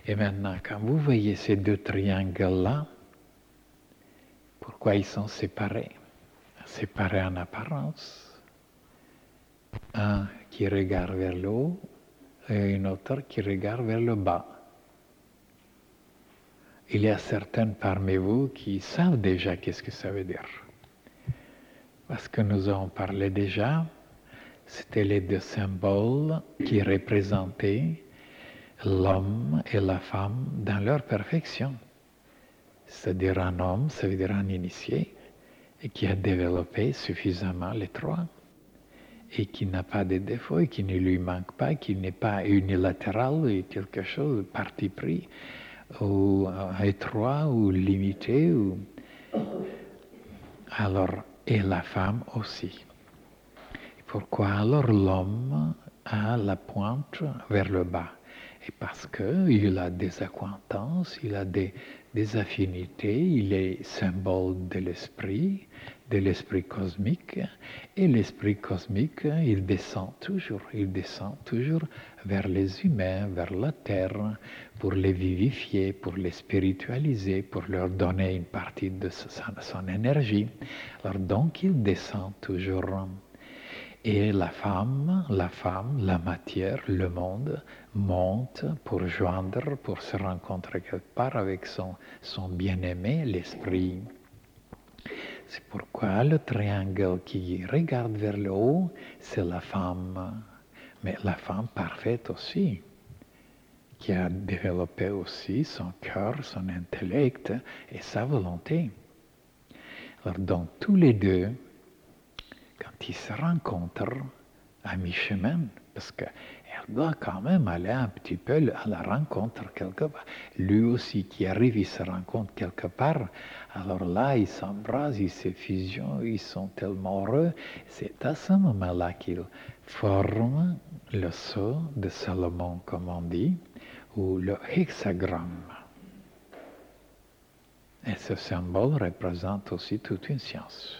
Et maintenant, quand vous voyez ces deux triangles-là, pourquoi ils sont séparés? Séparés en apparence. Un qui regarde vers le haut et un autre qui regarde vers le bas. Il y a certains parmi vous qui savent déjà qu'est-ce que ça veut dire. Parce que nous avons parlé déjà, c'était les deux symboles qui représentaient l'homme et la femme dans leur perfection. C'est-à-dire un homme, ça veut dire un initié, et qui a développé suffisamment les trois, et qui n'a pas de défauts, et qui ne lui manque pas, qui n'est pas unilatéral, et quelque chose de parti pris, ou étroit, ou limité. Alors, et la femme aussi. Pourquoi alors l'homme a la pointe vers le bas? Et parce qu'il a des acquaintances, il a des affinités, il est symbole de l'esprit cosmique, et l'esprit cosmique, il descend toujours vers les humains, vers la terre, pour les vivifier, pour les spiritualiser, pour leur donner une partie de son énergie. Alors donc il descend toujours. Et la femme, la matière, le monde monte pour joindre, pour se rencontrer quelque part avec son bien-aimé, l'esprit. C'est pourquoi le triangle qui regarde vers le haut, c'est la femme. Mais la femme parfaite aussi, qui a développé aussi son cœur, son intellect et sa volonté. Alors donc tous les deux, quand ils se rencontrent à mi-chemin, parce qu'elle doit quand même aller un petit peu à la rencontre quelque part. Lui aussi qui arrive, il se rencontre quelque part. Alors là, ils s'embrassent, ils se fusionnent, ils sont tellement heureux. C'est à ce moment-là qu'ils forment le sceau de Salomon, comme on dit, ou le hexagramme. Et ce symbole représente aussi toute une science.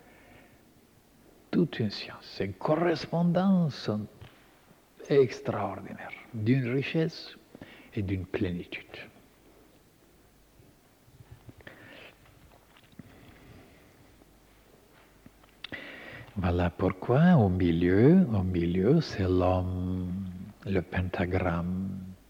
Toute une science, c'est une correspondance extraordinaire, d'une richesse et d'une plénitude. Voilà pourquoi au milieu, c'est l'homme, le pentagramme.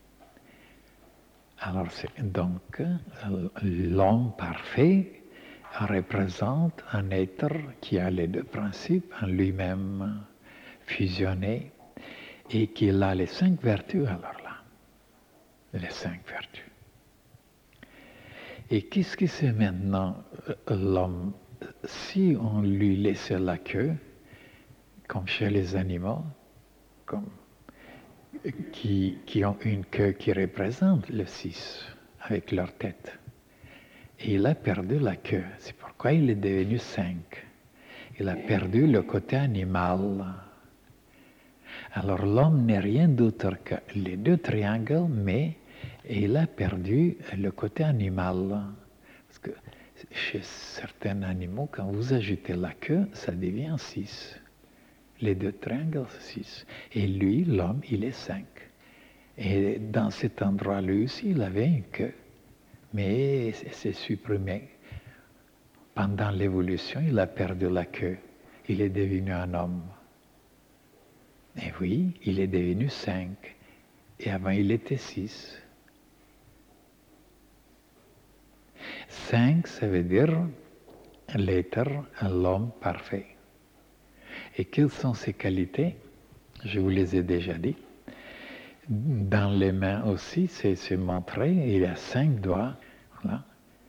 Alors donc l'homme parfait représente un être qui a les deux principes en lui-même fusionnés et qui a les 5 vertus alors là. Les 5 vertus. Et qu'est-ce que c'est maintenant l'homme? Si on lui laissait la queue, comme chez les animaux, qui ont une queue qui représente le 6 avec leur tête, et il a perdu la queue. C'est pourquoi il est devenu 5. Il a perdu le côté animal. Alors l'homme n'est rien d'autre que les deux triangles, mais il a perdu le côté animal. Parce que chez certains animaux, quand vous ajoutez la queue, ça devient 6. Les deux triangles, 6. Et lui, l'homme, il est 5. Et dans cet endroit, lui aussi, il avait une queue. Mais c'est supprimé. Pendant l'évolution, il a perdu la queue. Il est devenu un homme. Et oui, il est devenu 5. Et avant, il était 6. 5, ça veut dire l'être, l'homme parfait. Et quelles sont ses qualités? Je vous les ai déjà dit. Dans les mains aussi, c'est montré, il y a 5 doigts. Voilà.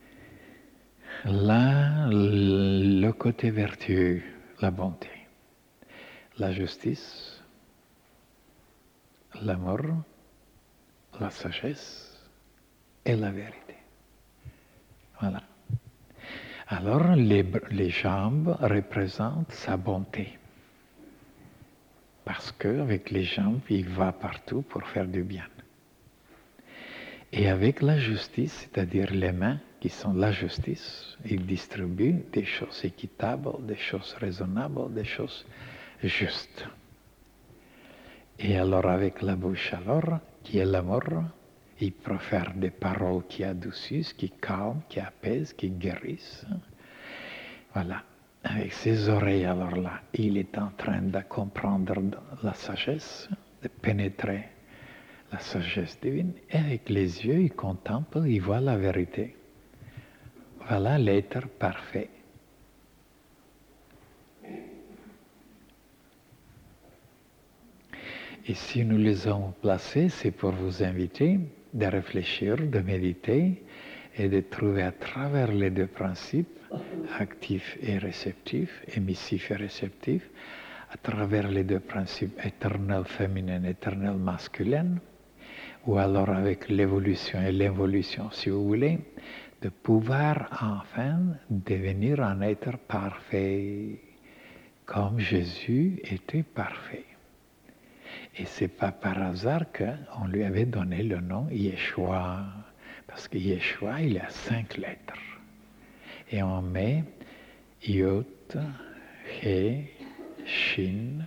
Là, le côté vertueux, la bonté, la justice, l'amour, la sagesse et la vérité. Voilà. Alors, les jambes représentent sa bonté. Parce qu'avec les jambes, il va partout pour faire du bien. Et avec la justice, c'est-à-dire les mains qui sont la justice, il distribue des choses équitables, des choses raisonnables, des choses justes. Et alors avec la bouche, alors, qui est l'amour, Il profère des paroles qui adoucissent, qui calment, qui apaisent, qui guérissent. Voilà. Avec ses oreilles, alors là, il est en train de comprendre la sagesse, de pénétrer la sagesse divine. Et avec les yeux, il contemple, il voit la vérité. Voilà l'être parfait. Et si nous les avons placés, c'est pour vous inviter de réfléchir, de méditer et de trouver à travers les deux principes, actif et réceptif, émissif et réceptif, à travers les deux principes éternel féminin, éternel masculin, ou alors avec l'évolution et l'involution, si vous voulez, de pouvoir enfin devenir un être parfait, comme Jésus était parfait. Et c'est pas par hasard qu'on lui avait donné le nom Yeshua, parce que Yeshua, il a 5 lettres. Et on met Yod, He, Shin,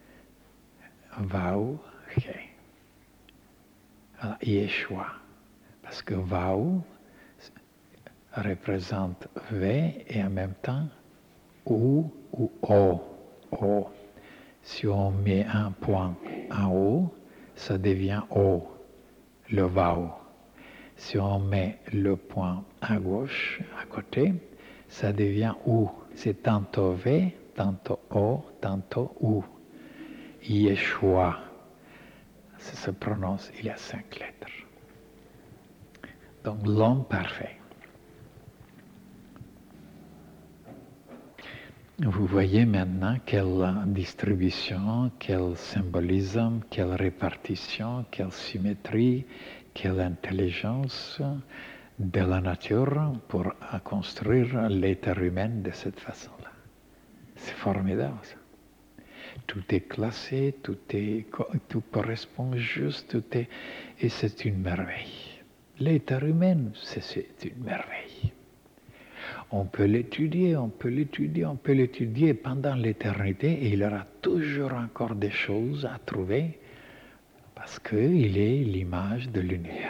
Vau, He. Alors, Yeshua, parce que Vau représente V et en même temps ou O. O. Si on met un point en haut, ça devient O, le Vau. Si on met le point à gauche, à côté, ça devient OU. C'est tantôt V, tantôt O, tantôt OU. Yeshua, ça se prononce, il y a 5 lettres. Donc l'homme parfait. Vous voyez maintenant quelle distribution, quel symbolisme, quelle répartition, quelle symétrie, quelle intelligence de la nature pour construire l'être humain de cette façon-là. C'est formidable ça. Tout est classé, tout correspond juste, et c'est une merveille. L'être humain, c'est une merveille. On peut l'étudier, on peut l'étudier pendant l'éternité et il y aura toujours encore des choses à trouver parce qu'il est l'image de l'univers.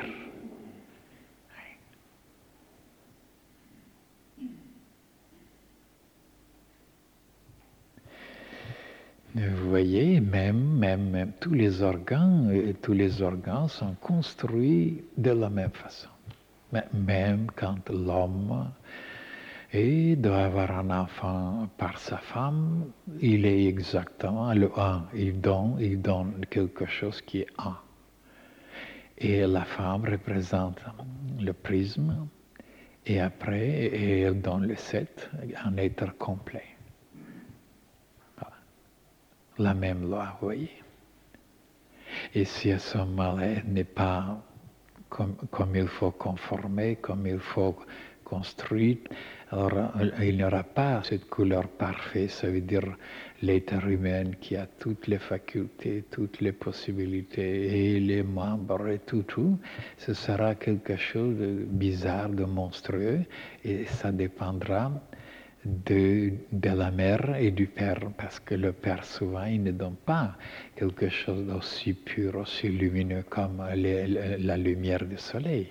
Vous voyez, même tous les organes sont construits de la même façon. Même quand l'homme doit avoir un enfant par sa femme, il est exactement le un. Il donne quelque chose qui est un. Et la femme représente le prisme, et après, elle donne le 7, un être complet. Voilà. La même loi, vous voyez. Et si à ce moment-là, elle n'est pas comme il faut conformer, comme il faut construire, alors il n'y aura pas cette couleur parfaite, ça veut dire l'être humain qui a toutes les facultés, toutes les possibilités, et les membres et tout, ce sera quelque chose de bizarre, de monstrueux, et ça dépendra de la mère et du père, parce que le père souvent il ne donne pas quelque chose d'aussi pur, aussi lumineux comme la lumière du soleil.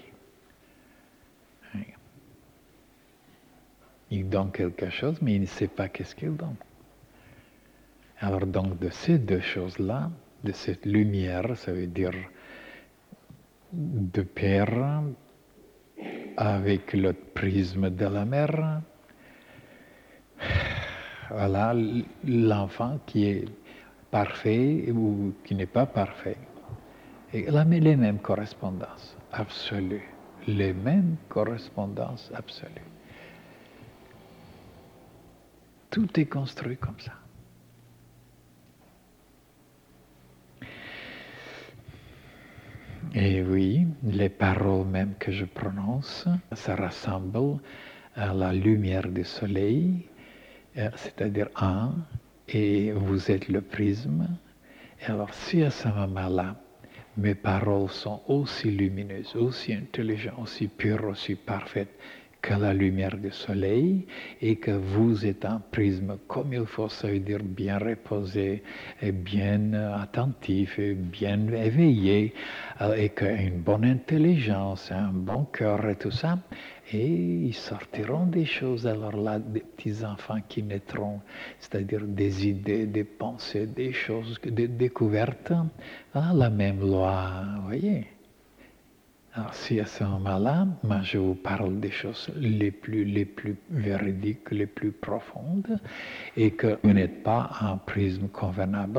Il donne quelque chose, mais il ne sait pas qu'est-ce qu'il donne. Alors donc de ces deux choses-là, de cette lumière, ça veut dire de père avec le prisme de la mère, voilà l'enfant qui est parfait ou qui n'est pas parfait. Et il a les mêmes correspondances absolues. Les mêmes correspondances absolues. Tout est construit comme ça. Et oui, les paroles même que je prononce, ça ressemble à la lumière du soleil, c'est-à-dire un, et vous êtes le prisme. Et alors si à ce moment-là, mes paroles sont aussi lumineuses, aussi intelligentes, aussi pures, aussi parfaites que la lumière du soleil et que vous êtes un prisme comme il faut, ça veut dire bien reposé, et bien attentif, et bien éveillé, et qu'une bonne intelligence, un bon cœur et tout ça. Et ils sortiront des choses, alors là, des petits enfants qui naîtront, c'est-à-dire des idées, des pensées, des choses, des découvertes, la même loi, vous voyez. Alors si à ce moment-là, moi je vous parle des choses les plus véridiques, les plus profondes, et que vous n'êtes pas un prisme convenable,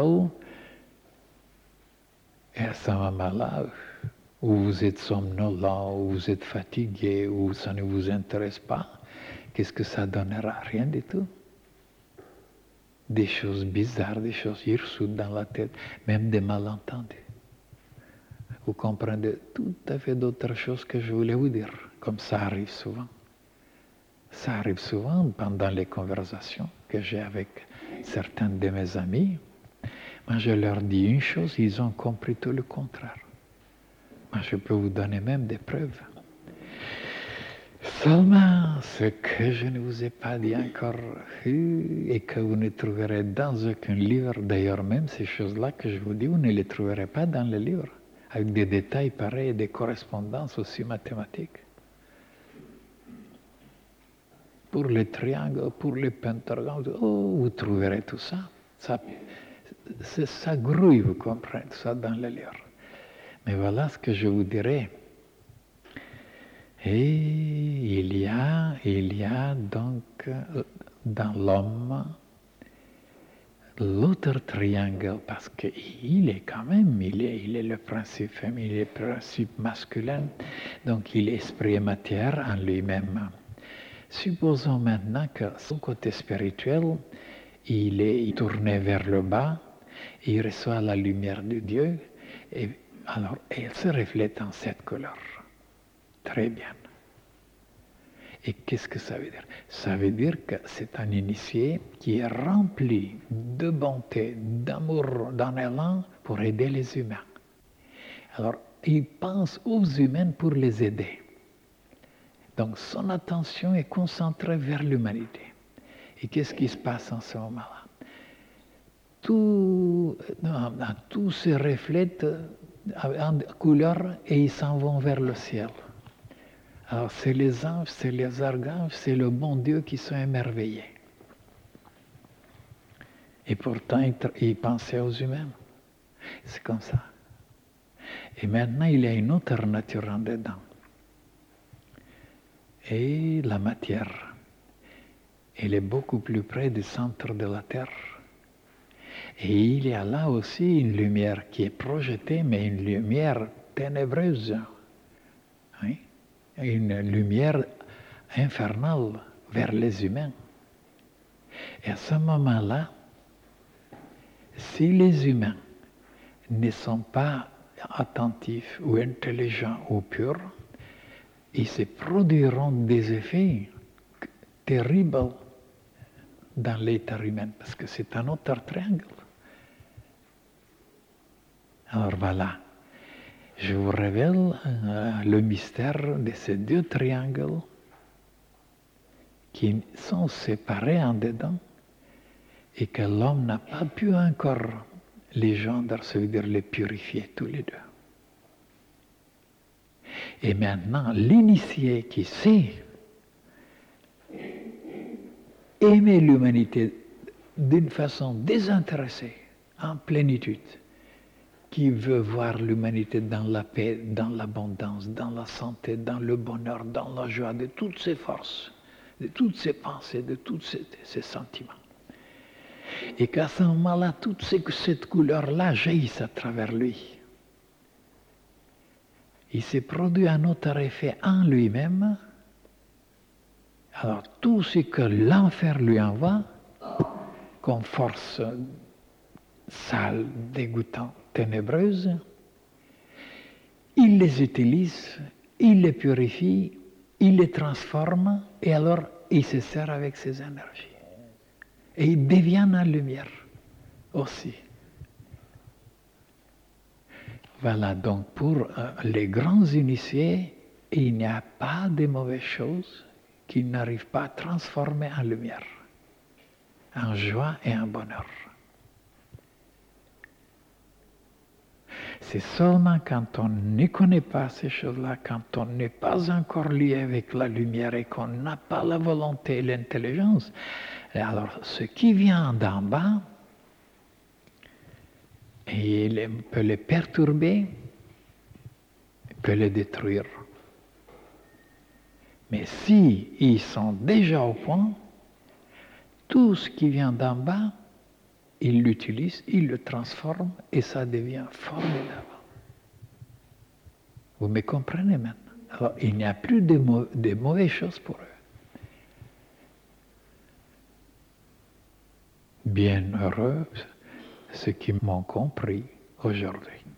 et à ce moment-là, où vous êtes somnolent, où vous êtes fatigué, où ça ne vous intéresse pas, qu'est-ce que ça donnera? Rien du tout. Des choses bizarres, des choses hirsutes dans la tête, même des malentendus. Vous comprenez tout à fait d'autres choses que je voulais vous dire, comme ça arrive souvent. Ça arrive souvent pendant les conversations que j'ai avec certains de mes amis. Moi, je leur dis une chose, ils ont compris tout le contraire. Moi, je peux vous donner même des preuves. Seulement, ce que je ne vous ai pas dit encore et que vous ne trouverez dans aucun livre, d'ailleurs même ces choses-là que je vous dis, vous ne les trouverez pas dans les livres, avec des détails pareils et des correspondances aussi mathématiques. Pour les triangles, pour les pentagrammes, vous trouverez tout ça. Ça grouille, vous comprenez, tout ça dans les livres. Mais voilà ce que je vous dirais. Et il y a donc dans l'homme l'autre triangle, parce qu'il est quand même, il est le principe féminin, il est le principe masculin, donc il est esprit et matière en lui-même. Supposons maintenant que son côté spirituel, il est tourné vers le bas, il reçoit la lumière de Dieu, et alors elle se reflète en cette couleur. Très bien. Et qu'est-ce que ça veut dire? Ça veut dire que c'est un initié qui est rempli de bonté, d'amour, d'un élan pour aider les humains. Alors, il pense aux humains pour les aider. Donc, son attention est concentrée vers l'humanité. Et qu'est-ce qui se passe en ce moment-là? Tout se reflète en couleur et ils s'en vont vers le ciel. Alors c'est les anges, c'est les archanges, c'est le bon Dieu qui sont émerveillés. Et pourtant, ils pensaient aux humains. C'est comme ça. Et maintenant, il y a une autre nature en dedans. Et la matière, elle est beaucoup plus près du centre de la Terre. Et il y a là aussi une lumière qui est projetée, mais une lumière ténébreuse. Oui? Une lumière infernale vers les humains. Et à ce moment-là, si les humains ne sont pas attentifs ou intelligents ou purs, ils se produiront des effets terribles dans l'état humain, parce que c'est un autre triangle. Alors voilà, je vous révèle le mystère de ces deux triangles qui sont séparés en dedans et que l'homme n'a pas pu encore les gendre, ça veut dire les purifier tous les deux. Et maintenant, l'initié qui sait aimer l'humanité d'une façon désintéressée, en plénitude, qui veut voir l'humanité dans la paix, dans l'abondance, dans la santé, dans le bonheur, dans la joie, de toutes ses forces, de toutes ses pensées, de tous ses sentiments. Et qu'à ce moment-là, toute cette couleur-là jaillisse à travers lui. Il s'est produit un autre effet en lui-même. Alors tout ce que l'enfer lui envoie, comme force sale, dégoûtante, ténébreuse, il les utilise, il les purifie, il les transforme, et alors il se sert avec ses énergies. Et il devient la lumière aussi. Voilà, donc pour les grands initiés, il n'y a pas de mauvaises choses qu'ils n'arrivent pas à transformer en lumière, en joie et en bonheur. C'est seulement quand on ne connaît pas ces choses-là, quand on n'est pas encore lié avec la lumière et qu'on n'a pas la volonté et l'intelligence, et alors ce qui vient d'en bas, il peut les perturber, peut les détruire. Mais si ils sont déjà au point, tout ce qui vient d'en bas, ils l'utilisent, ils le transforment et ça devient formidable. Vous me comprenez maintenant? Alors, il n'y a plus de mauvaises choses pour eux. Bien heureux ceux qui m'ont compris aujourd'hui.